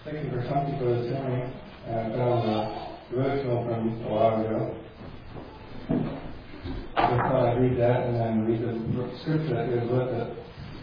Looking for something for this morning, and I found a devotional from a while ago. I just thought I'd read that and then read the scripture that goes with it.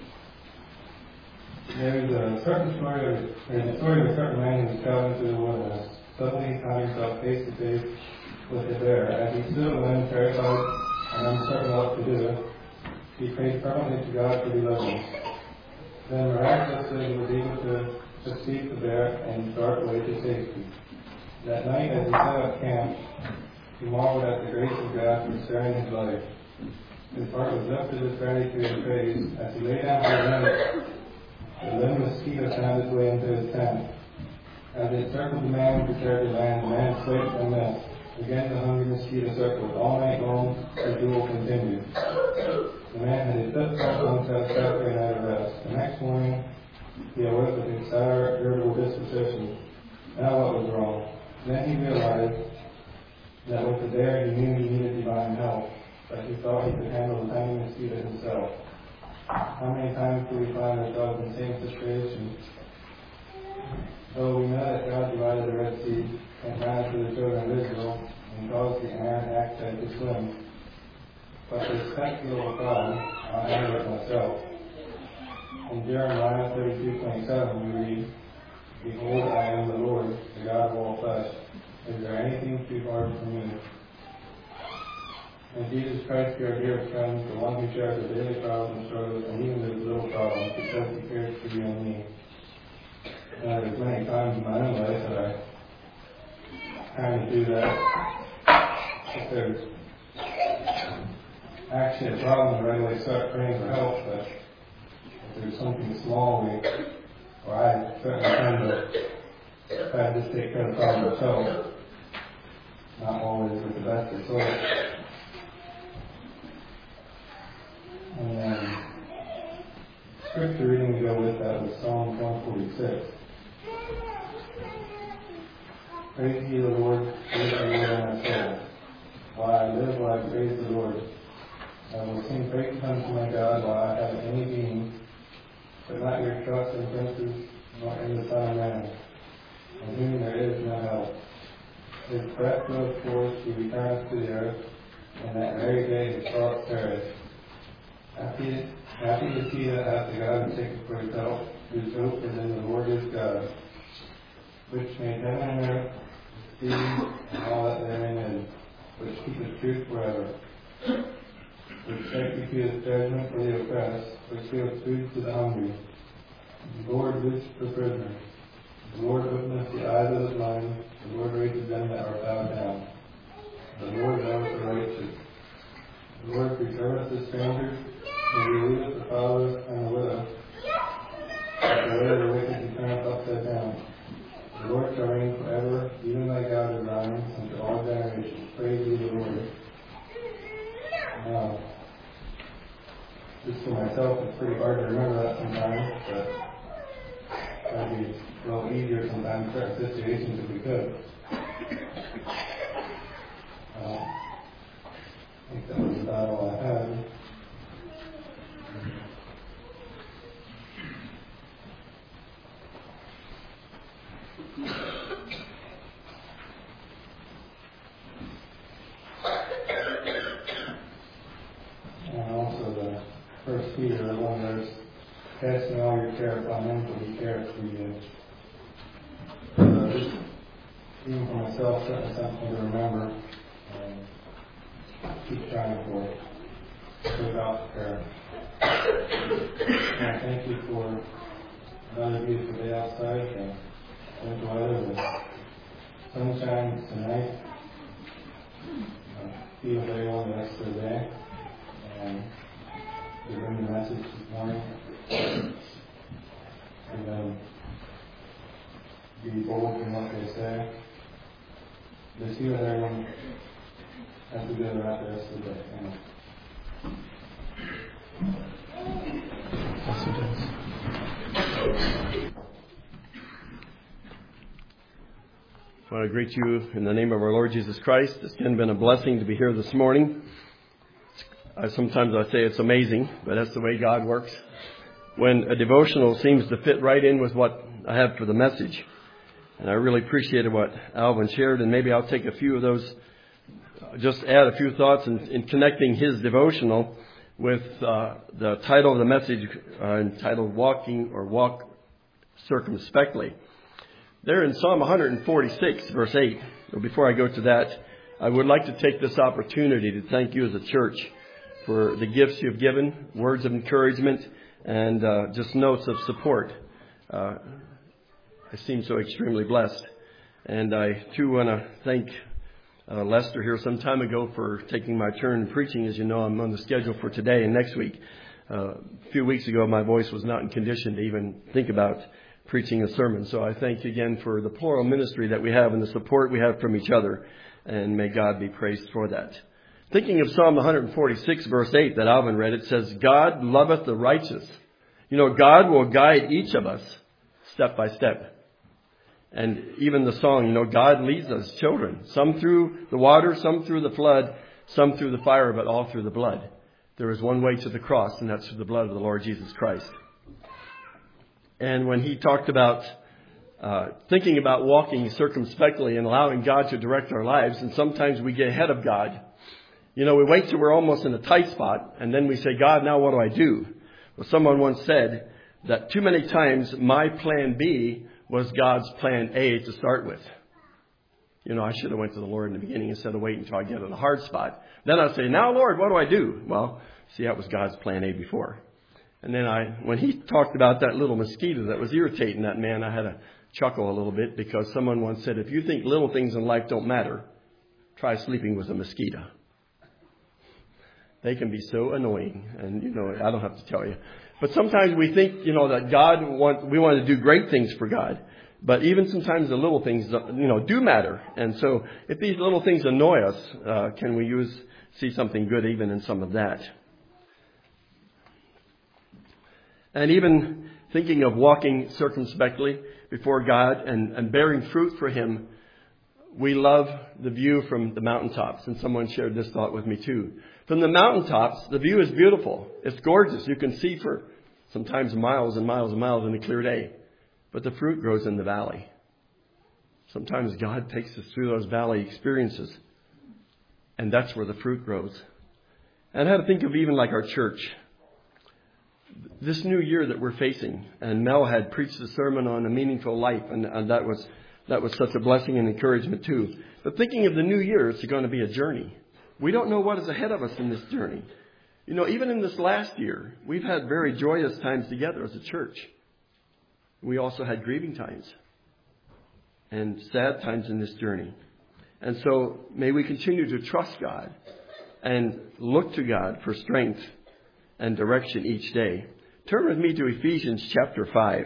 There's a story of a certain man who was traveling through the wilderness. Suddenly he found himself face to face with a bear. As he stood alone, terrified and uncertain what to do, he prayed fervently to God for deliverance. Then miraculously he was able to escape the bear and dart away to safety. That night, as he set up camp, he marveled at the grace of God for sparing his life. His heart was lifted with gratitude and praise. As he lay down for the night, a living mosquito found its way into his tent. As it circled the man and prepared to land, the man slipped and missed. Again the hungry mosquito circled. All night long the duel continued. The man had his foot unsatisfactory night of rest. The next morning he awoke with a sour, irritable disposition. Now what was wrong? Then he realized that with the bear he knew he needed divine help, but he thought he could handle the tiny mosquito himself. How many times do we find ourselves in the same situation? So we know that God divided the Red Sea and ran it to the children of Israel and caused the iron access to swim. But this spectacle of God, I handle it myself. In Jeremiah 32:27 we read, Behold, I am the Lord, the God of all flesh. Is there anything too hard for me? And Jesus Christ, our dear friend, the one who shares the daily trials and struggles and even those little problems, because he cares for you and me. And there's many times in my own life that I kind of do that. If there's actually a problem, I right away start praying for help, but if there's something small, I certainly tend to try to just take care of the problem myself, not always with the best results. And then, scripture reading to go with that was Psalm 146. Praise ye the Lord, praise the Lord, O my soul. While I live, will I praise the Lord. I will sing praises unto my God while I have any being. But not your trust in princes, nor in the Son of Man, in whom there is no help. His breath goes forth, he returns to the earth, and that very day his thoughts perish. Happy is he that hath the God who taketh for his help, whose hope is in the Lord his God, which made heaven and earth, the sea, and all that therein is, which keepeth truth forever, which executeth judgment for the oppressed, which giveth food to the hungry. The Lord loosed the prisoner. The Lord openeth the eyes of the blind. The Lord raises them that are bowed down. The Lord loveth the righteous. The Lord preserveth the stranger, and relieveth the fatherless and the widow. But the way of the wicked he turneth upside down. The Lord shall reign forever, even thy God is thine, unto all generations. Praise ye the Lord. Now, just for myself, it's pretty hard to remember that sometimes, but it'd be a little easier sometimes in certain situations if we could. I think that was about all I had. And also the First Peter 1 verse, casting all your care upon him, for he cares for you. Just even for myself, certainly something to remember and keep trying for it. Without prayer. And I thank you for another beautiful day outside and good weather, the sunshine tonight. Be with everyone the rest of the day. And we bring the message this morning. And then be bold in what they say. Just be with everyone as we go throughout the rest of the day. Amen. Yes, it is. I want to greet you in the name of our Lord Jesus Christ. It's been a blessing to be here this morning. Sometimes I say it's amazing, but that's the way God works. When a devotional seems to fit right in with what I have for the message. And I really appreciated what Alvin shared, and maybe I'll take a few of those, just add a few thoughts in connecting his devotional with the title of the message entitled Walk Circumspectly. There in Psalm 146, verse 8, before I go to that, I would like to take this opportunity to thank you as a church for the gifts you've given, words of encouragement, and just notes of support. I seem so extremely blessed. And I, too, want to thank Lester here some time ago for taking my turn preaching. As you know, I'm on the schedule for today and next week. A few weeks ago, my voice was not in condition to even think about preaching a sermon. So I thank you again for the plural ministry that we have and the support we have from each other. And may God be praised for that. Thinking of Psalm 146, verse 8 that Alvin read, it says, God loveth the righteous. You know, God will guide each of us step by step. And even the song, you know, God leads us, children, some through the water, some through the flood, some through the fire, but all through the blood. There is one way to the cross, and that's through the blood of the Lord Jesus Christ. And when he talked about thinking about walking circumspectly and allowing God to direct our lives, and sometimes we get ahead of God. You know, we wait till we're almost in a tight spot, and then we say, God, now what do I do? Well, someone once said that too many times my plan B was God's plan A to start with. You know, I should have went to the Lord in the beginning instead of waiting until I get in a hard spot. Then I'd say, now, Lord, what do I do? Well, see, that was God's plan A before. And then when he talked about that little mosquito that was irritating that man, I had to chuckle a little bit because someone once said, if you think little things in life don't matter, try sleeping with a mosquito. They can be so annoying. And, you know, I don't have to tell you. But sometimes we think, you know, that we want to do great things for God. But even sometimes the little things, you know, do matter. And so if these little things annoy us, can we see something good even in some of that? And even thinking of walking circumspectly before God and bearing fruit for Him, we love the view from the mountaintops. And someone shared this thought with me too. From the mountaintops, the view is beautiful. It's gorgeous. You can see for sometimes miles and miles and miles in a clear day. But the fruit grows in the valley. Sometimes God takes us through those valley experiences. And that's where the fruit grows. And I had to think of even like our church. This new year that we're facing. And Mel had preached a sermon on a meaningful life. And that was such a blessing and encouragement too. But thinking of the new year, it's going to be a journey. We don't know what is ahead of us in this journey. You know, even in this last year, we've had very joyous times together as a church. We also had grieving times and sad times in this journey. And so may we continue to trust God and look to God for strength and direction each day. Turn with me to Ephesians chapter 5.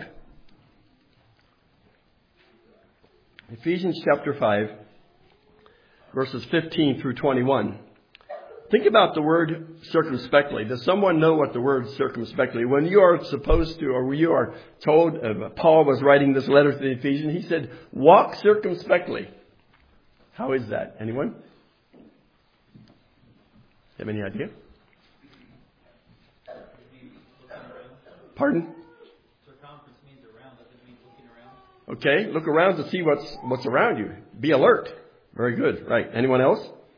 Ephesians chapter 5, verses 15 through 21. Think about the word circumspectly. Does someone know what the word circumspectly? When you are supposed to, or you are told, Paul was writing this letter to the Ephesians, he said, walk circumspectly. How is that? Anyone? Have any idea? Pardon? Circumference means around. Does it mean looking around? Okay, look around to see what's around you. Be alert. Very good. Right. Anyone else?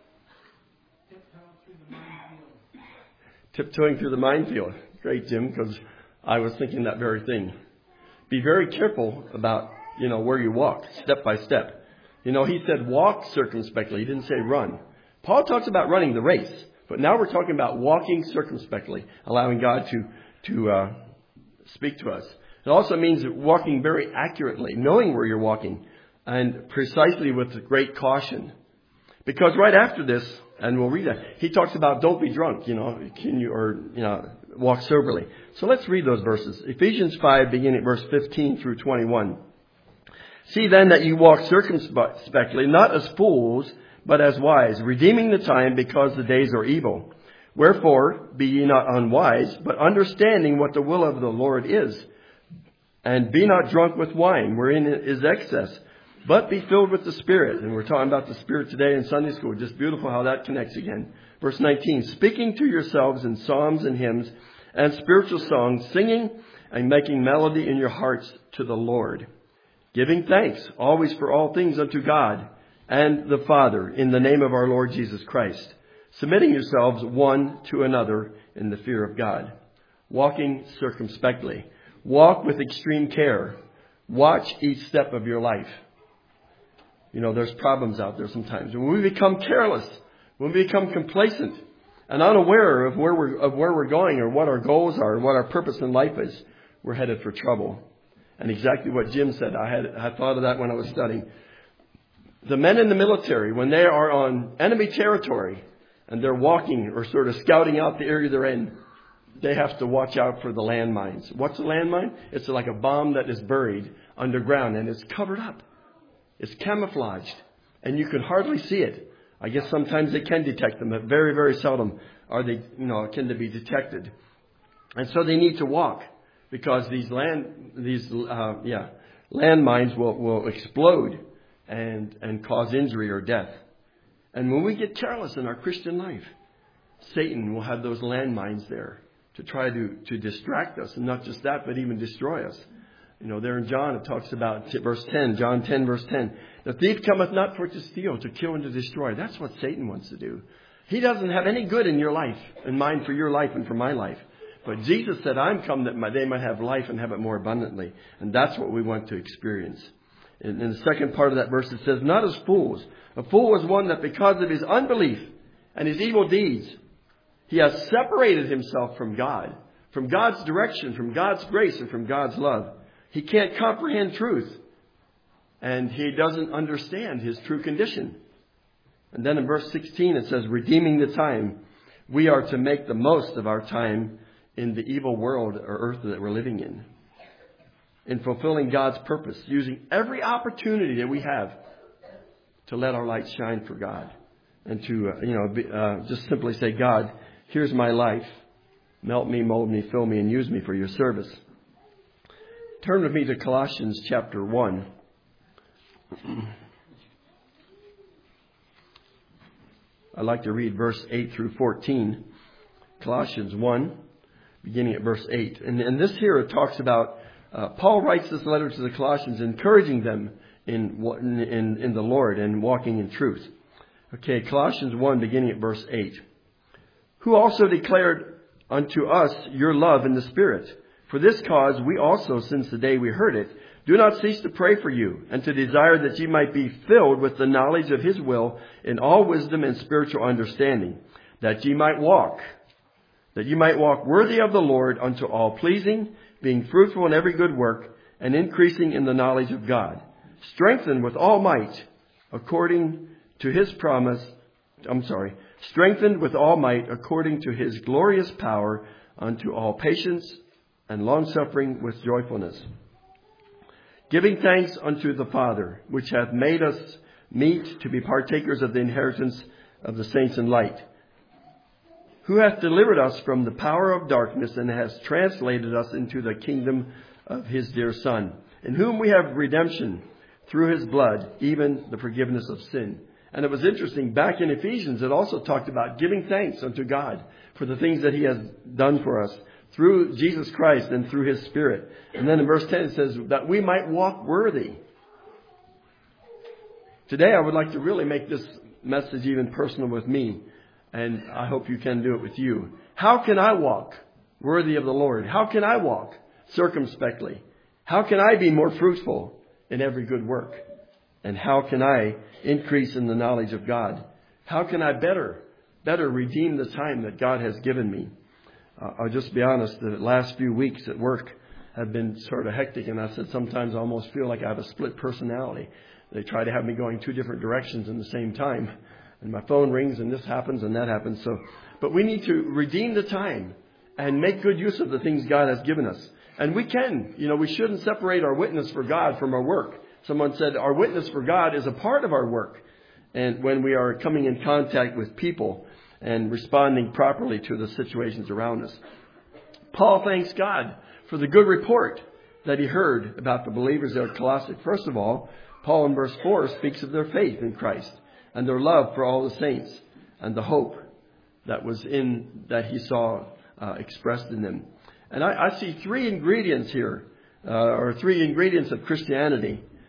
Tiptoeing through the minefield. Great, Jim, because I was thinking that very thing. Be very careful about, you know, where you walk, step by step. You know, he said walk circumspectly. He didn't say run. Paul talks about running the race, but now we're talking about walking circumspectly, allowing God to speak to us. It also means walking very accurately, knowing where you're walking, and precisely with great caution. Because right after this, and we'll read that, he talks about don't be drunk, walk soberly. So let's read those verses. Ephesians 5, beginning at verse 15 through 21. See then that you walk circumspectly, not as fools, but as wise, redeeming the time because the days are evil. Wherefore, be ye not unwise, but understanding what the will of the Lord is. And be not drunk with wine, wherein is excess, but be filled with the Spirit. And we're talking about the Spirit today in Sunday school. Just beautiful how that connects again. Verse 19, speaking to yourselves in psalms and hymns and spiritual songs, singing and making melody in your hearts to the Lord, Giving thanks always for all things unto God and the Father in the name of our Lord Jesus Christ, submitting yourselves one to another in the fear of God, walking circumspectly. Walk with extreme care. Watch each step of your life. You know, there's problems out there sometimes. When we become careless, when we become complacent and unaware of where we're going or what our goals are, or what our purpose in life is, we're headed for trouble. And exactly what Jim said, I thought of that when I was studying. The men in the military, when they are on enemy territory and they're walking or sort of scouting out the area they're in, they have to watch out for the landmines. What's a landmine? It's like a bomb that is buried underground and it's covered up. It's camouflaged and you can hardly see it. I guess sometimes they can detect them, but very, very seldom are they, can they be detected. And so they need to walk because these landmines will explode and cause injury or death. And when we get careless in our Christian life, Satan will have those landmines there to try to distract us. And not just that, but even destroy us. There in John, it talks about verse 10, John 10, verse 10. The thief cometh not for to steal, to kill, and to destroy. That's what Satan wants to do. He doesn't have any good in your life, in mind for your life and for my life. But Jesus said, I'm come that they might have life and have it more abundantly. And that's what we want to experience. In the second part of that verse, it says, not as fools. A fool is one that because of his unbelief and his evil deeds, he has separated himself from God, from God's direction, from God's grace, and from God's love. He can't comprehend truth, and he doesn't understand his true condition. And then in verse 16 it says, redeeming the time, we are to make the most of our time in the evil world or earth that we're living in fulfilling God's purpose, using every opportunity that we have to let our light shine for God, and to just simply say, God, here's my life. Melt me, mold me, fill me, and use me for your service. Turn with me to Colossians chapter 1. I'd like to read verse 8 through 14. Colossians 1, beginning at verse 8. And this here it talks about, Paul writes this letter to the Colossians, encouraging them in the Lord and walking in truth. Okay, Colossians 1, beginning at verse 8. Who also declared unto us your love in the Spirit. For this cause we also, since the day we heard it, do not cease to pray for you, and to desire that ye might be filled with the knowledge of his will in all wisdom and spiritual understanding, that ye might walk worthy of the Lord unto all pleasing, being fruitful in every good work, and increasing in the knowledge of God, strengthened with all might according to his glorious power unto all patience and long-suffering with joyfulness, giving thanks unto the Father, which hath made us meet to be partakers of the inheritance of the saints in light, who hath delivered us from the power of darkness and has translated us into the kingdom of his dear Son, in whom we have redemption through his blood, even the forgiveness of sin. And it was interesting, back in Ephesians, it also talked about giving thanks unto God for the things that he has done for us through Jesus Christ and through his Spirit. And then in verse 10 it says that we might walk worthy. Today I would like to really make this message even personal with me, and I hope you can do it with you. How can I walk worthy of the Lord? How can I walk circumspectly? How can I be more fruitful in every good work? And how can I increase in the knowledge of God? How can I better redeem the time that God has given me? I'll just be honest, the last few weeks at work have been sort of hectic, and I said sometimes I almost feel like I have a split personality. They try to have me going two different directions in the same time. And my phone rings and this happens and that happens. But we need to redeem the time and make good use of the things God has given us. And we can. We shouldn't separate our witness for God from our work. Someone said our witness for God is a part of our work. And when we are coming in contact with people and responding properly to the situations around us. Paul thanks God for the good report that he heard about the believers there at Colossae. First of all, Paul in verse 4 speaks of their faith in Christ and their love for all the saints and the hope that he saw expressed in them. And I see three ingredients here, or three ingredients of Christianity.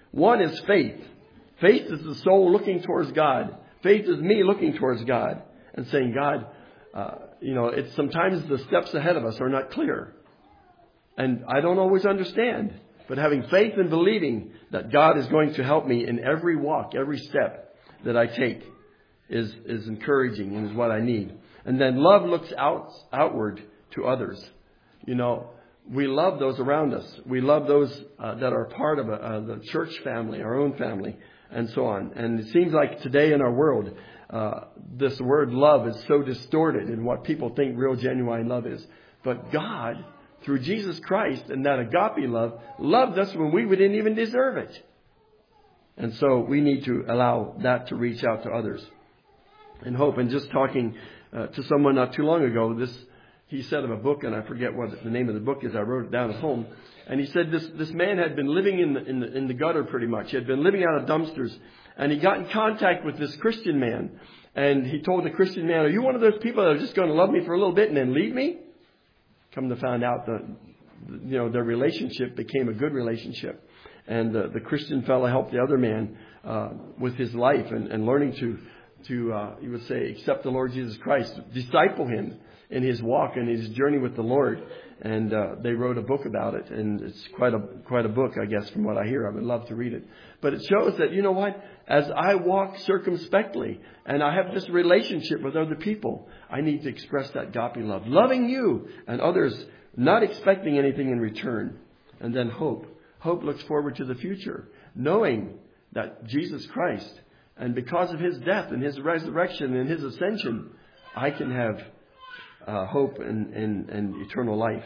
One is faith. Faith is the soul looking towards God. Faith is me looking towards God and saying, God, it's sometimes the steps ahead of us are not clear. And I don't always understand. But having faith and believing that God is going to help me in every walk, every step that I take is encouraging and is what I need. And then love looks outward to others. We love those around us. We love those that are part of the church family, our own family, and so on. And it seems like today in our world, this word love is so distorted in what people think real, genuine love is. But God, through Jesus Christ and that agape love, loved us when we didn't even deserve it. And so we need to allow that to reach out to others. And hope. And just talking to someone not too long ago, he said of a book, and I forget what the name of the book is. I wrote it down at home. And he said this man had been living in the gutter pretty much. He had been living out of dumpsters. And he got in contact with this Christian man. And he told the Christian man, are you one of those people that are just going to love me for a little bit and then leave me? Come to find out that their relationship became a good relationship. And the Christian fellow helped the other man with his life and learning to you would say, accept the Lord Jesus Christ, disciple him in his walk and his journey with the Lord. And they wrote a book about it. And it's quite a book, I guess, from what I hear. I would love to read it. But it shows that, as I walk circumspectly and I have this relationship with other people, I need to express that agape love. Loving you and others, not expecting anything in return. And then hope. Hope looks forward to the future, knowing that Jesus Christ, and because of his death and his resurrection and his ascension, I can have hope and eternal life.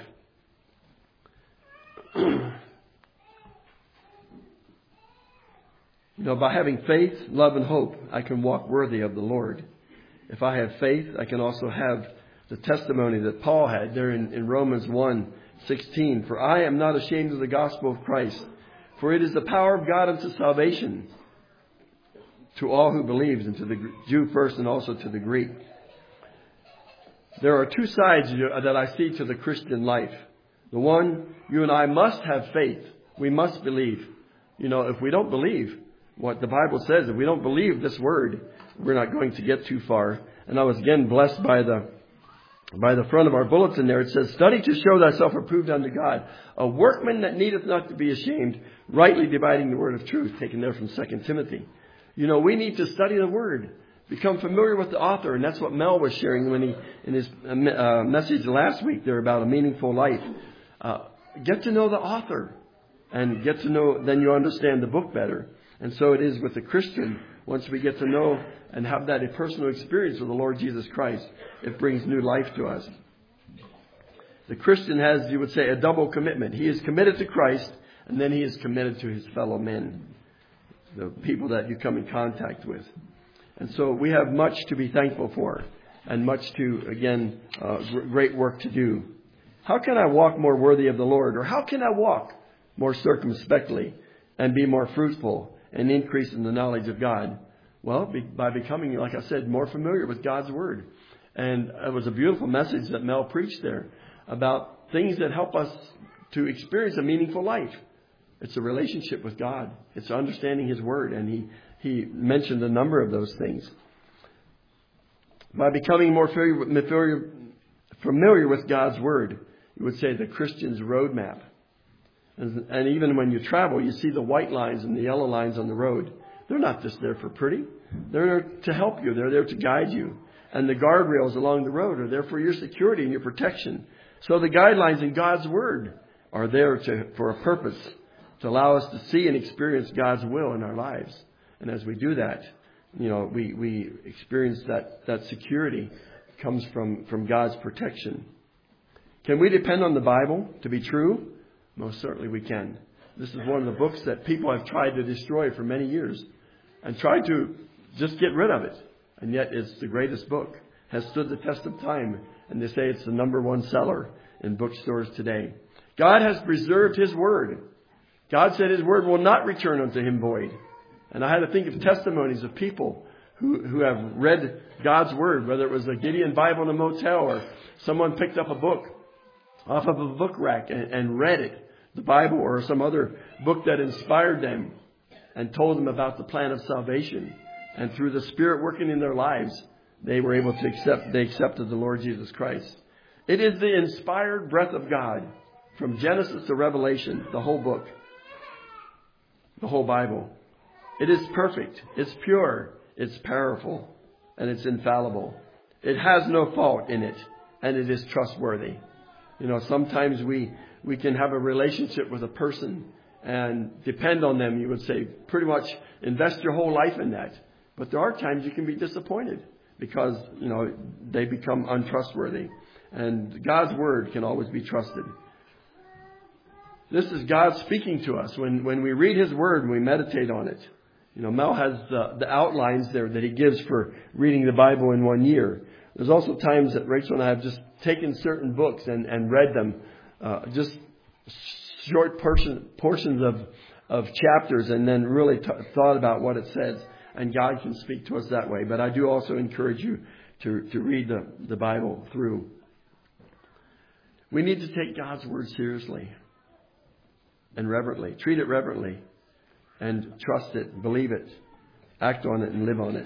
By having faith, love, and hope, I can walk worthy of the Lord. If I have faith, I can also have the testimony that Paul had there in Romans 1:16. For I am not ashamed of the gospel of Christ, for it is the power of God unto salvation to all who believes, and to the Jew first and also to the Greek. There are two sides that I see to the Christian life. The one, you and I must have faith. We must believe. If we don't believe what the Bible says, if we don't believe this word, we're not going to get too far. And I was again blessed by the front of our bulletin there. It says, study to show thyself approved unto God, a workman that needeth not to be ashamed, rightly dividing the word of truth, taken there from 2 Timothy. We need to study the Word, become familiar with the author. And that's what Mel was sharing when in his message last week there about a meaningful life. Get to know the author and get to know, then you understand the book better. And so it is with the Christian. Once we get to know and have that personal experience with the Lord Jesus Christ, it brings new life to us. The Christian has, you would say, a double commitment. He is committed to Christ, and then he is committed to his fellow men, the people that you come in contact with. And so we have much to be thankful for and much to, again, great work to do. How can I walk more worthy of the Lord? Or how can I walk more circumspectly and be more fruitful and increase in the knowledge of God? Well, by becoming, like I said, more familiar with God's Word. And it was a beautiful message that Mel preached there about things that help us to experience a meaningful life. It's a relationship with God. It's understanding His Word. And he mentioned a number of those things. By becoming more familiar with God's Word, you would say the Christian's roadmap. And even when you travel, you see the white lines and the yellow lines on the road. They're not just there for pretty. They're there to help you. They're there to guide you. And the guardrails along the road are there for your security and your protection. So the guidelines in God's Word are there for a purpose, to allow us to see and experience God's will in our lives. And as we do that, we experience that security comes from God's protection. Can we depend on the Bible to be true? Most certainly we can. This is one of the books that people have tried to destroy for many years and tried to just get rid of it. And yet it's the greatest book, has stood the test of time. And they say it's the number one seller in bookstores today. God has preserved His Word. God said His Word will not return unto Him void. And I had to think of testimonies of people who have read God's Word, whether it was a Gideon Bible in a motel or someone picked up a book off of a book rack and read it, the Bible or some other book that inspired them. and told them about the plan of salvation. And through the Spirit working in their lives, they were able to they accepted the Lord Jesus Christ. It is the inspired breath of God from Genesis to Revelation, the whole book, the whole Bible. It is perfect, it's pure, it's powerful, and it's infallible. It has no fault in it, and it is trustworthy. You know, sometimes we can have a relationship with a person and depend on them, you would say, pretty much invest your whole life in that. But there are times you can be disappointed because, you know, they become untrustworthy. And God's Word can always be trusted. This is God speaking to us when we read His Word and we meditate on it. You know, Mel has the outlines there that he gives for reading the Bible in 1 year. There's also times that Rachel and I have just taken certain books and read them, just short portions of chapters, and then really thought about what it says. And God can speak to us that way. But I do also encourage you to read the Bible through. We need to take God's Word seriously and reverently. Treat it reverently and trust it, believe it, act on it, and live on it.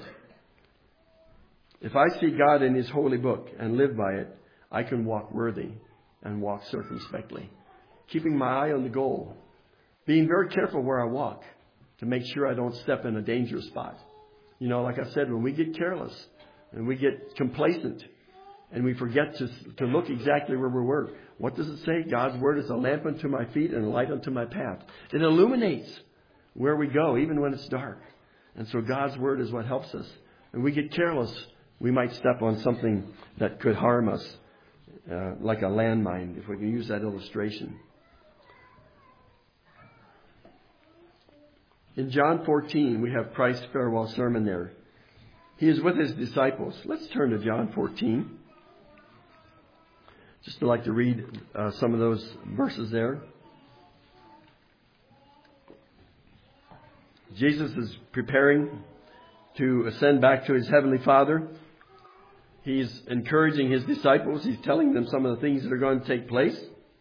If I see God in His holy book and live by it, I can walk worthy and walk circumspectly, keeping my eye on the goal, being very careful where I walk to make sure I don't step in a dangerous spot. You know, like I said, when we get careless and we get complacent and we forget to look exactly where we were, what does it say? God's Word is a lamp unto my feet and a light unto my path. It illuminates where we go, even when it's dark. And so God's Word is what helps us. And we get careless, we might step on something that could harm us, like a landmine, if we can use that illustration. In John 14, we have Christ's farewell sermon there. He is with His disciples. Let's turn to John 14. Just to like to read some of those verses there. Jesus is preparing to ascend back to His Heavenly Father. He's encouraging His disciples. He's telling them some of the things that are going to take place.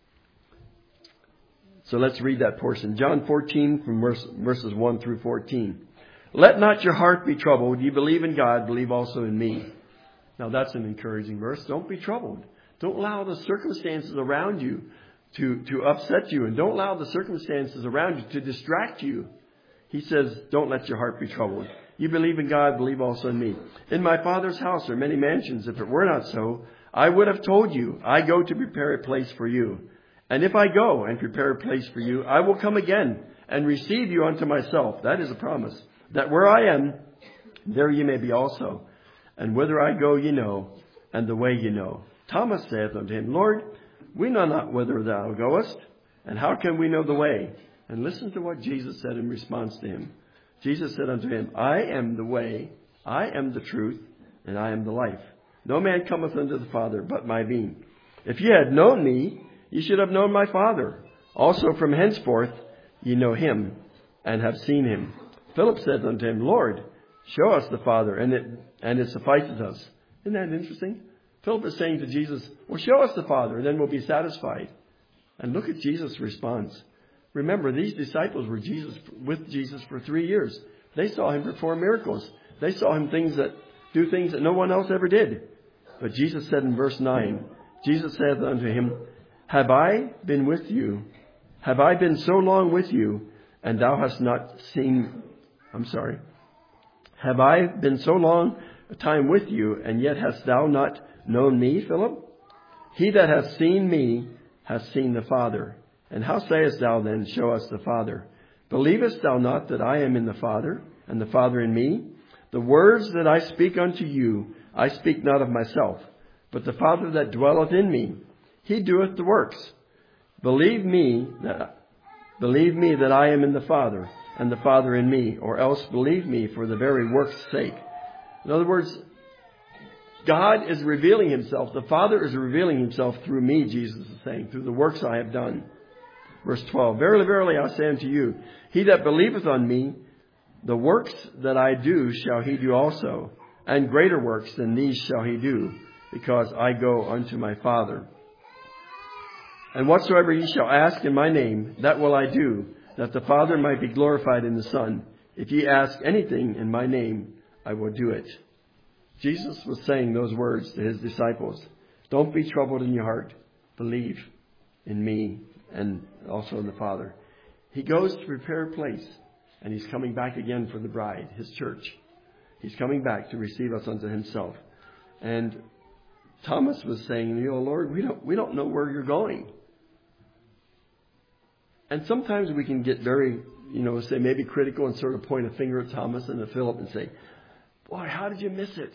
So let's read that portion. John 14 from verses 1 through 14. Let not your heart be troubled. You believe in God, believe also in me. Now that's an encouraging verse. Don't be troubled. Don't allow the circumstances around you to upset you. And don't allow the circumstances around you to distract you. He says, don't let your heart be troubled. You believe in God, believe also in me. In my Father's house are many mansions. If it were not so, I would have told you, I go to prepare a place for you. And if I go and prepare a place for you, I will come again and receive you unto myself. That is a promise. That where I am, there ye may be also. And whither I go ye know, and the way ye know. Thomas saith unto Him, Lord, we know not whither thou goest, and how can we know the way? And listen to what Jesus said in response to him. Jesus said unto him, I am the way, I am the truth, and I am the life. No man cometh unto the Father but by me. If ye had known me, ye should have known my Father. Also from henceforth ye know Him, and have seen Him. Philip said unto Him, Lord, show us the Father, and it suffices us. Isn't that interesting? Philip is saying to Jesus, well, show us the Father, and then we'll be satisfied. And look at Jesus' response. Remember, these disciples were with Jesus for 3 years. They saw Him perform miracles. They saw Him do things that no one else ever did. But Jesus said in verse 9, Jesus said unto him, Have I been with you? Have I been so long with you, and thou hast not seen... Have I been so long a time with you, and yet hast thou not known me, Philip? He that hath seen me hath seen the Father. And how sayest thou then, show us the Father? Believest thou not that I am in the Father, and the Father in me? The words that I speak unto you, I speak not of myself, but the Father that dwelleth in me, He doeth the works. Believe me that I am in the Father, and the Father in me, or else believe me for the very work's sake. In other words, God is revealing Himself. The Father is revealing Himself through me, Jesus is saying, through the works I have done. Verse 12, Verily, verily, I say unto you, he that believeth on me, the works that I do shall he do also, and greater works than these shall he do, because I go unto my Father. And whatsoever ye shall ask in my name, that will I do, that the Father might be glorified in the Son. If ye ask anything in my name, I will do it. Jesus was saying those words to his disciples. Don't be troubled in your heart. Believe in me and also in the Father. He goes to prepare a place, and he's coming back again for the bride, his church. He's coming back to receive us unto himself. And Thomas was saying, Lord, we don't know where you're going. And sometimes we can get very, say maybe critical and sort of point a finger at Thomas and at Philip and say, boy, how did you miss it?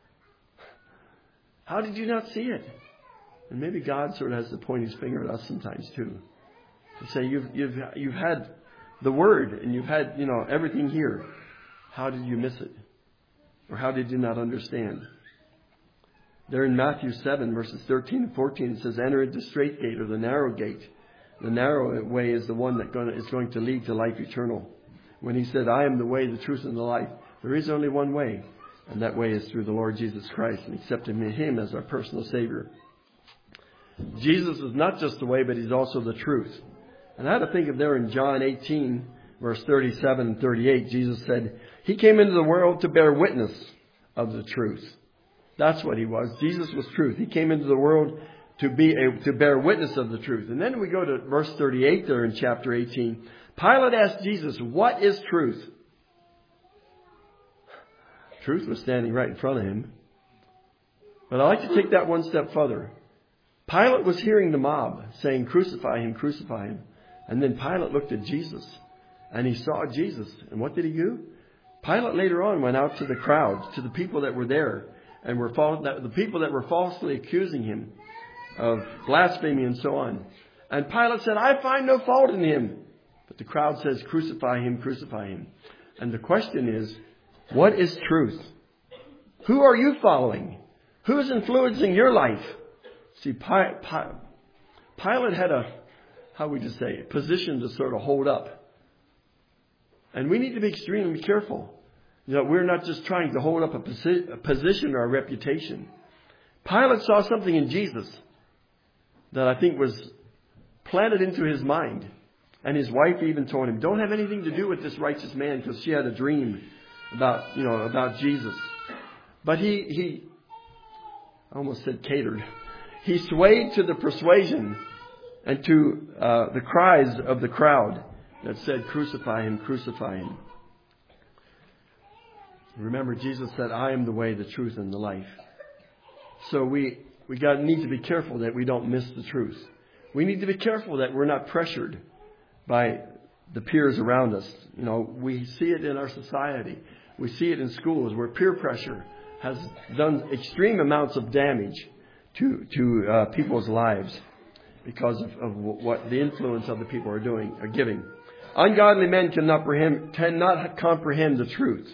How did you not see it? And maybe God sort of has to point his finger at us sometimes too. To say, you've had the Word and you've had, everything here. How did you miss it? Or how did you not understand? There in Matthew 7, verses 13 and 14, it says, enter into the straight gate or the narrow gate. The narrow way is the one that is going to lead to life eternal. When he said, I am the way, the truth, and the life, there is only one way. And that way is through the Lord Jesus Christ and accepting him as our personal Savior. Jesus is not just the way, but he's also the truth. And I had to think of there in John 18, verse 37 and 38, Jesus said, he came into the world to bear witness of the truth. That's what he was. Jesus was truth. He came into the world to bear witness of the truth. And then we go to verse 38 there in chapter 18. Pilate asked Jesus, what is truth? Truth was standing right in front of him. But I'd like to take that one step further. Pilate was hearing the mob saying, crucify him, crucify him. And then Pilate looked at Jesus and he saw Jesus. And what did he do? Pilate later on went out to the crowds, to the people that were there, and the people that were falsely accusing him of blasphemy and so on. And Pilate said, I find no fault in him. But the crowd says, crucify him, crucify him. And the question is, what is truth? Who are you following? Who's influencing your life? See, Pilate had a position to sort of hold up. And we need to be extremely careful. We're not just trying to hold up a position or a reputation. Pilate saw something in Jesus that I think was planted into his mind. And his wife even told him, don't have anything to do with this righteous man, because she had a dream about Jesus. But he I almost said catered. He swayed to the persuasion and to the cries of the crowd that said, crucify him, crucify him. Remember, Jesus said, I am the way, the truth, and the life. So we need to be careful that we don't miss the truth. We need to be careful that we're not pressured by the peers around us. We see it in our society. We see it in schools where peer pressure has done extreme amounts of damage to people's lives because of what the influence of the people are giving. Ungodly men cannot comprehend the truth,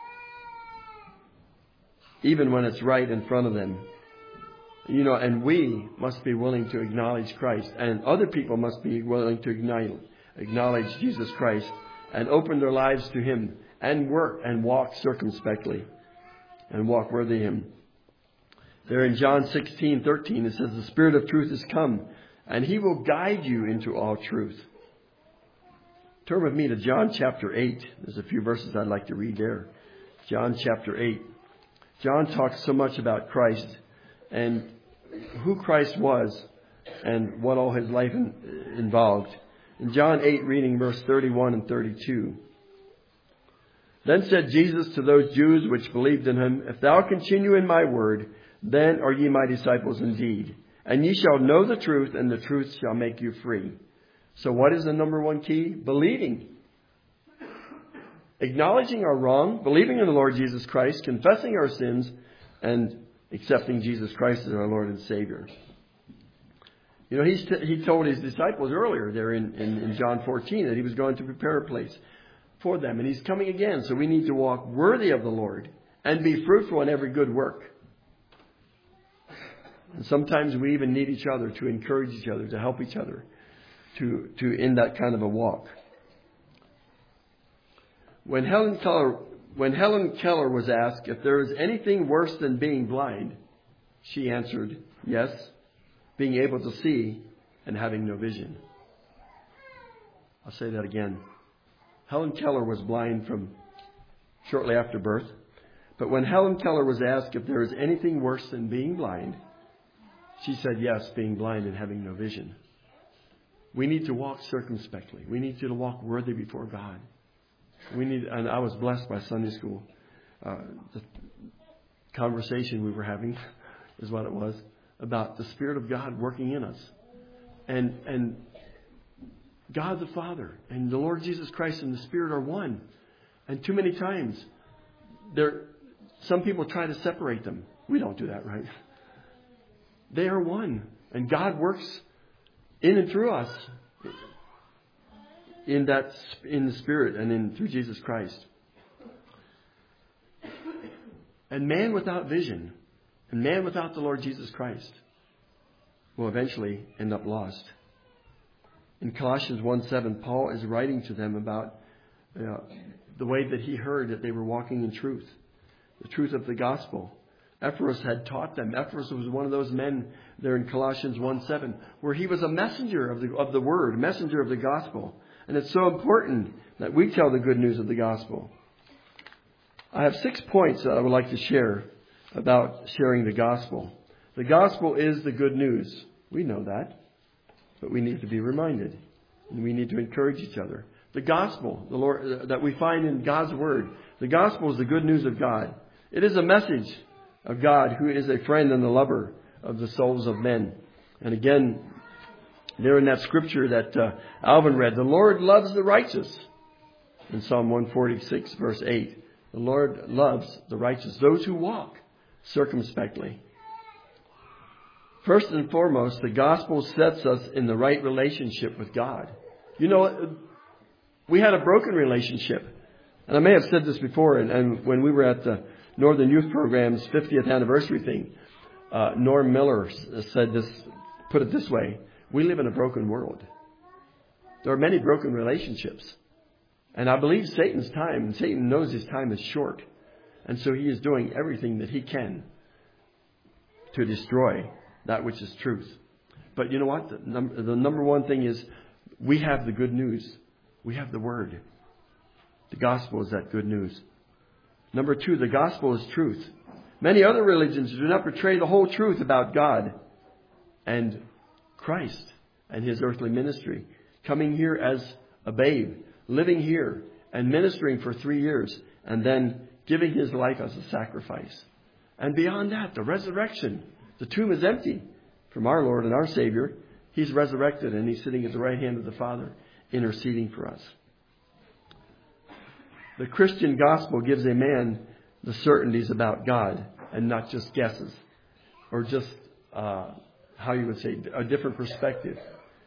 even when it's right in front of them. And we must be willing to acknowledge Christ, and other people must be willing to acknowledge Jesus Christ and open their lives to him and work and walk circumspectly and walk worthy of him. There in John 16:13 it says, the Spirit of truth is come, and he will guide you into all truth. Turn with me to John chapter 8. There's a few verses I'd like to read there. John chapter 8. John talks so much about Christ and who Christ was and what all his life involved. In John 8, reading verse 31 and 32. Then said Jesus to those Jews which believed in him, if thou continue in my word, then are ye my disciples indeed. And ye shall know the truth, and the truth shall make you free. So what is the number one key? Believing. Acknowledging our wrong, believing in the Lord Jesus Christ, confessing our sins, and accepting Jesus Christ as our Lord and Savior. He told his disciples earlier there in John 14 that he was going to prepare a place for them. And he's coming again. So we need to walk worthy of the Lord and be fruitful in every good work. And sometimes we even need each other to encourage each other, to help each other to in that kind of a walk. When Helen Keller was asked if there is anything worse than being blind, she answered, yes, being able to see and having no vision. I'll say that again. Helen Keller was blind from shortly after birth. But when Helen Keller was asked if there is anything worse than being blind, she said yes, being blind and having no vision. We need to walk circumspectly. We need to walk worthy before God. And I was blessed by Sunday school. The conversation we were having is what it was, about the Spirit of God working in us. And God the Father and the Lord Jesus Christ and the Spirit are one. And too many times, some people try to separate them. We don't do that, right? They are one. And God works in and through us in the Spirit and through Jesus Christ. And man without vision and man without the Lord Jesus Christ will eventually end up lost. In Colossians 1:7, Paul is writing to them about the way that he heard that they were walking in truth, the truth of the gospel. Ephraim had taught them. Ephraim was one of those men there in Colossians 1:7, where he was a messenger of the word, a messenger of the gospel. And it's so important that we tell the good news of the gospel. I have 6 points that I would like to share about sharing the gospel. The gospel is the good news. We know that, but we need to be reminded, and we need to encourage each other. The gospel, the Lord, that we find in God's word, the gospel is the good news of God. It is a message of God, who is a friend and the lover of the souls of men. And again, there in that scripture that Alvin read, the Lord loves the righteous. In Psalm 146, verse 8, the Lord loves the righteous, those who walk circumspectly. First and foremost, the gospel sets us in the right relationship with God. You know, we had a broken relationship. And I may have said this before, and when we were at the Northern Youth Program's 50th anniversary thing, Norm Miller said this, put it this way: we live in a broken world. There are many broken relationships. And I believe Satan's time, and Satan knows his time is short. And so he is doing everything that he can to destroy that which is truth. But you know what? The number one thing is we have the good news. We have the word. The gospel is that good news. Number two, the gospel is truth. Many other religions do not portray the whole truth about God and Christ and his earthly ministry. Coming here as a babe, living here and ministering for 3 years, and then giving his life as a sacrifice. And beyond that, the resurrection. The tomb is empty from our Lord and our Savior. He's resurrected and he's sitting at the right hand of the Father, interceding for us. The Christian gospel gives a man the certainties about God and not just guesses or just, how you would say, a different perspective.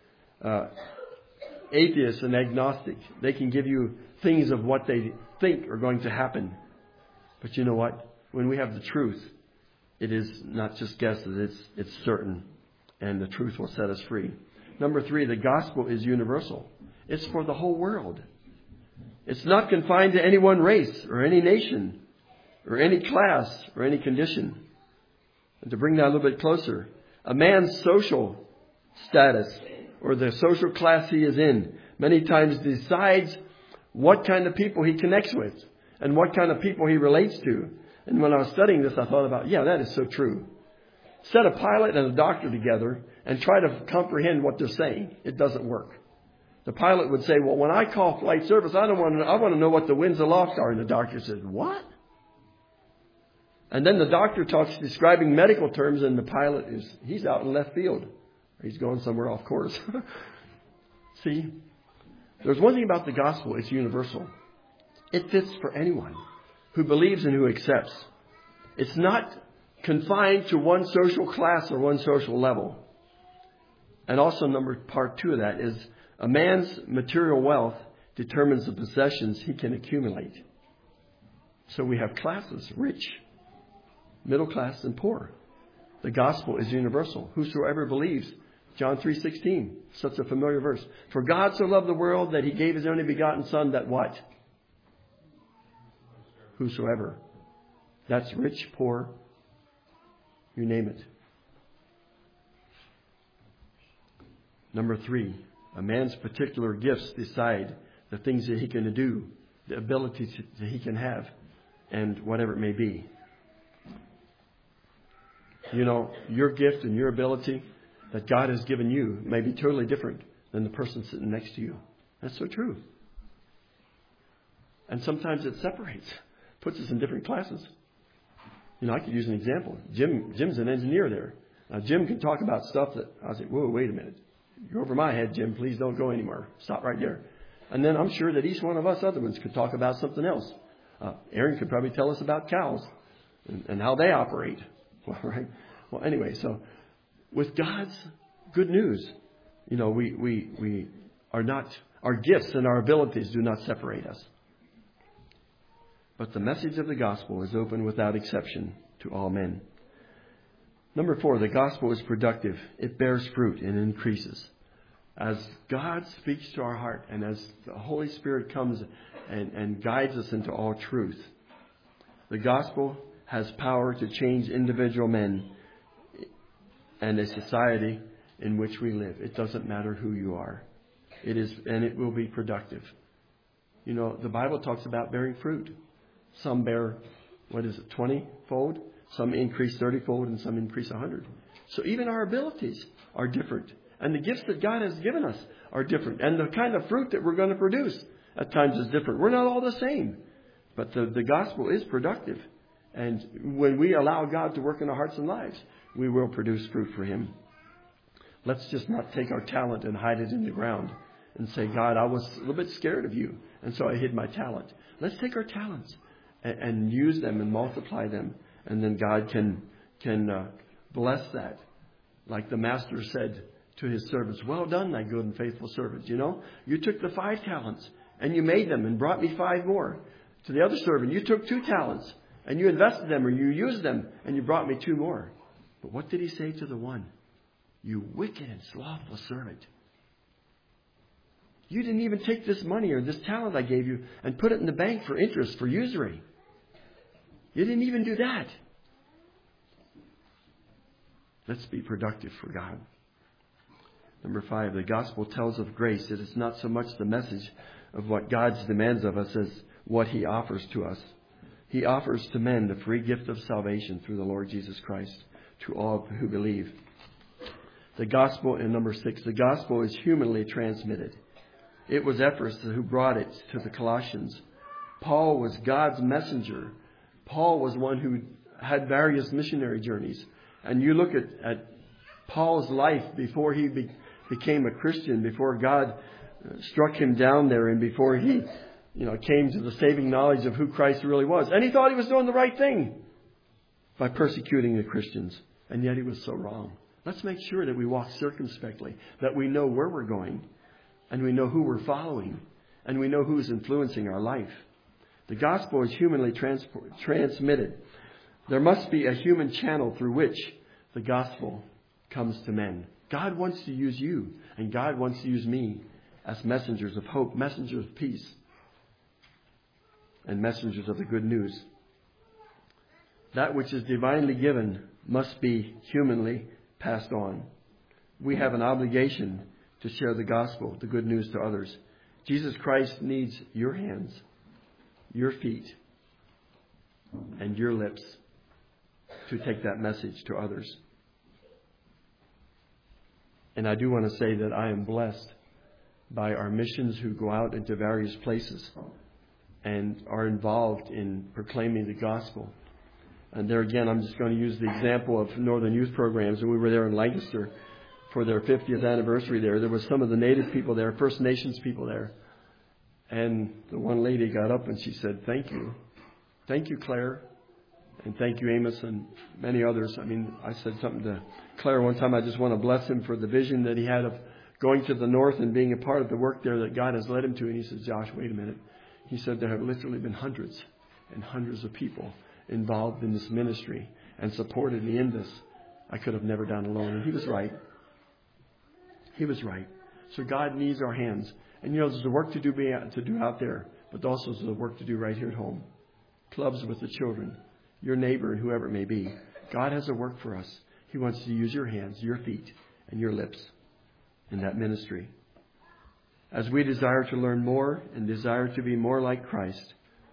Atheists and agnostics, they can give you things of what they think are going to happen. But you know what? When we have the truth, it is not just guesses, it's certain. And the truth will set us free. Number three, the gospel is universal. It's for the whole world. It's not confined to any one race or any nation or any class or any condition. And to bring that a little bit closer, a man's social status or the social class he is in many times decides what kind of people he connects with and what kind of people he relates to. And when I was studying this, I thought about, that is so true. Set a pilot and a doctor together and try to comprehend what they're saying. It doesn't work. The pilot would say, well, when I call flight service, I want to know what the winds aloft are. And the doctor says, what? And then the doctor talks describing medical terms, and the pilot he's out in left field. He's going somewhere off course. See, there's one thing about the gospel. It's universal. It fits for anyone who believes and who accepts. It's not confined to one social class or one social level. And also part two of that is a man's material wealth determines the possessions he can accumulate. So we have classes: rich, middle class, and poor. The gospel is universal. Whosoever believes. John 3:16, such a familiar verse. For God so loved the world that he gave his only begotten Son, that what? Whosoever. That's rich, poor, you name it. Number three, a man's particular gifts decide the things that he can do, the abilities that he can have. and whatever it may be. You know, your gift and your ability that God has given you may be totally different than the person sitting next to you. That's so true. And sometimes it separates, puts us in different classes. You know, I could use an example. Jim's an engineer there. Now, Jim can talk about stuff that I say, whoa, wait a minute. You're over my head, Jim. Please don't go anywhere. Stop right there. And then I'm sure that each one of us other ones could talk about something else. Aaron could probably tell us about cows and how they operate. Well, right? Well, anyway, so with God's good news, you know, we are not, our gifts and our abilities do not separate us. But the message of the gospel is open without exception to all men. Number 4, the gospel is productive. It bears fruit and increases. As God speaks to our heart and as the Holy Spirit comes and guides us into all truth, the gospel has power to change individual men and a society in which we live. It doesn't matter who you are. It is, and it will be productive. You know, the Bible talks about bearing fruit. Some bear, 20-fold? Some increase 30-fold and some increase 100. So even our abilities are different. And the gifts that God has given us are different. And the kind of fruit that we're going to produce at times is different. We're not all the same. But the gospel is productive. And when we allow God to work in our hearts and lives, we will produce fruit for Him. Let's just not take our talent and hide it in the ground and say, God, I was a little bit scared of you, and so I hid my talent. Let's take our talents and use them and multiply them. And then God can bless that. Like the master said to his servants, well done, thy good and faithful servant. You know, you took the 5 talents and you made them and brought me 5 more. To the other servant, you took 2 talents and you invested them or you used them and you brought me 2 more. But what did he say to the one? You wicked and slothful servant. You didn't even take this money or this talent I gave you and put it in the bank for interest, for usury. You didn't even do that. Let's be productive for God. Number 5, the gospel tells of grace. It is not so much the message of what God demands of us as what He offers to us. He offers to men the free gift of salvation through the Lord Jesus Christ to all who believe. The gospel, in number 6, the gospel is humanly transmitted. It was Epaphras who brought it to the Colossians. Paul was God's messenger. Paul was one who had various missionary journeys. And you look at Paul's life before he became a Christian, before God struck him down there and before he came to the saving knowledge of who Christ really was. And he thought he was doing the right thing by persecuting the Christians. And yet he was so wrong. Let's make sure that we walk circumspectly, that we know where we're going, and we know who we're following, and we know who's influencing our life. The gospel is humanly transmitted. There must be a human channel through which the gospel comes to men. God wants to use you, and God wants to use me as messengers of hope, messengers of peace, and messengers of the good news. That which is divinely given must be humanly passed on. We have an obligation to share the gospel, the good news, to others. Jesus Christ needs your hands, your feet, and your lips to take that message to others. And I do want to say that I am blessed by our missions who go out into various places and are involved in proclaiming the gospel. And there again, I'm just going to use the example of Northern Youth Programs. And we were there in Lancaster for their 50th anniversary there. There was some of the native people there, First Nations people there. And the one lady got up and she said, thank you. Thank you, Claire. And thank you, Amos, and many others. I mean, I said something to Claire one time. I just want to bless him for the vision that he had of going to the north and being a part of the work there that God has led him to. And he says, Josh, wait a minute. He said there have literally been hundreds and hundreds of people involved in this ministry and supported me in this. I could have never done alone. And he was right. He was right. So God needs our hands. And there's a work to do out there, but also there's a work to do right here at home. Clubs with the children, your neighbor, and whoever it may be. God has a work for us. He wants to use your hands, your feet, and your lips in that ministry. As we desire to learn more and desire to be more like Christ,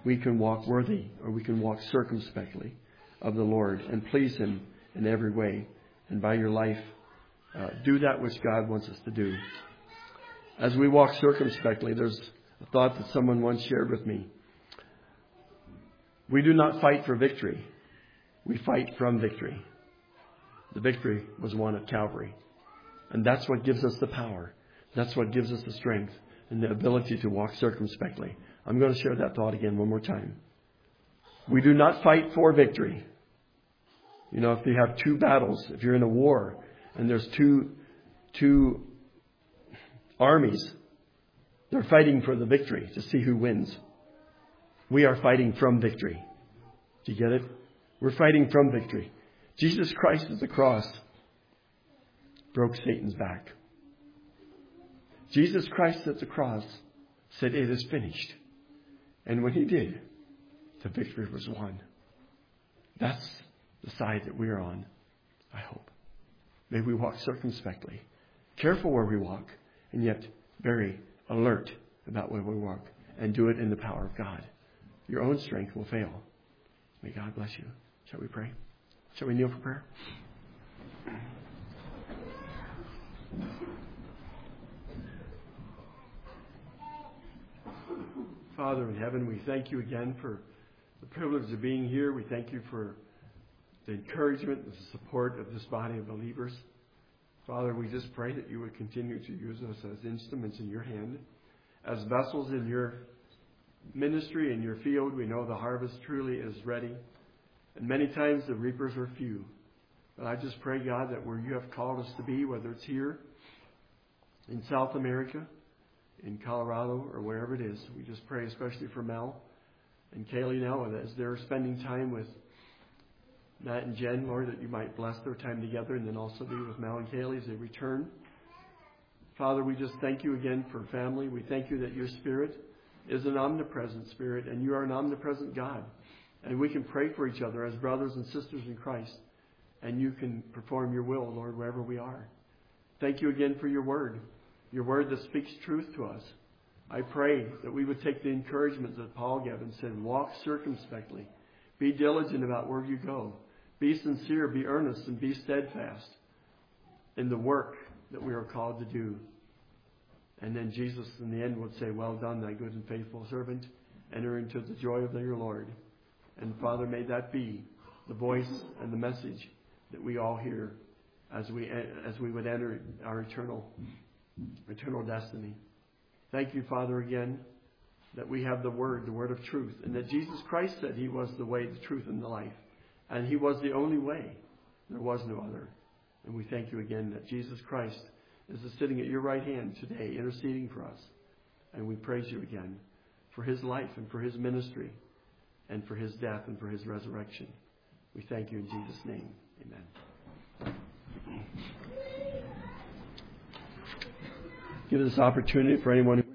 we can walk worthy, or we can walk circumspectly of the Lord and please Him in every way. And by your life, do that which God wants us to do. As we walk circumspectly, there's a thought that someone once shared with me. We do not fight for victory. We fight from victory. The victory was won at Calvary. And that's what gives us the power. That's what gives us the strength and the ability to walk circumspectly. I'm going to share that thought again one more time. We do not fight for victory. You know, if you have two battles, if you're in a war and there's two armies, they're fighting for the victory to see who wins. We are fighting from victory. Do you get it? We're fighting from victory. Jesus Christ at the cross broke Satan's back. Jesus Christ at the cross said, "It is finished." And when He did, the victory was won. That's the side that we're on, I hope. May we walk circumspectly, careful where we walk, and yet very alert about where we walk, and do it in the power of God. Your own strength will fail. May God bless you. Shall we pray? Shall we kneel for prayer? Father in heaven, we thank you again for the privilege of being here. We thank you for the encouragement and the support of this body of believers. Father, we just pray that you would continue to use us as instruments in your hand, as vessels in your ministry, in your field. We know the harvest truly is ready, and many times the reapers are few. But I just pray, God, that where you have called us to be, whether it's here in South America, in Colorado, or wherever it is, we just pray especially for Mel and Kaylee now, as they're spending time with Matt and Jen, Lord, that you might bless their time together, and then also be with Mel and Kaylee as they return. Father, we just thank you again for family. We thank you that your Spirit is an omnipresent Spirit, and you are an omnipresent God. And we can pray for each other as brothers and sisters in Christ, and you can perform your will, Lord, wherever we are. Thank you again for your word that speaks truth to us. I pray that we would take the encouragement that Paul gave and said, walk circumspectly. Be diligent about where you go. Be sincere, be earnest, and be steadfast in the work that we are called to do. And then Jesus in the end would say, well done, thy good and faithful servant. Enter into the joy of your Lord. And Father, may that be the voice and the message that we all hear as we would enter our eternal destiny. Thank you, Father, again, that we have the word of truth, and that Jesus Christ said He was the way, the truth, and the life. And He was the only way. There was no other. And we thank you again that Jesus Christ is sitting at your right hand today, interceding for us. And we praise you again for His life and for His ministry and for His death and for His resurrection. We thank you in Jesus' name. Amen. Give this opportunity for anyone who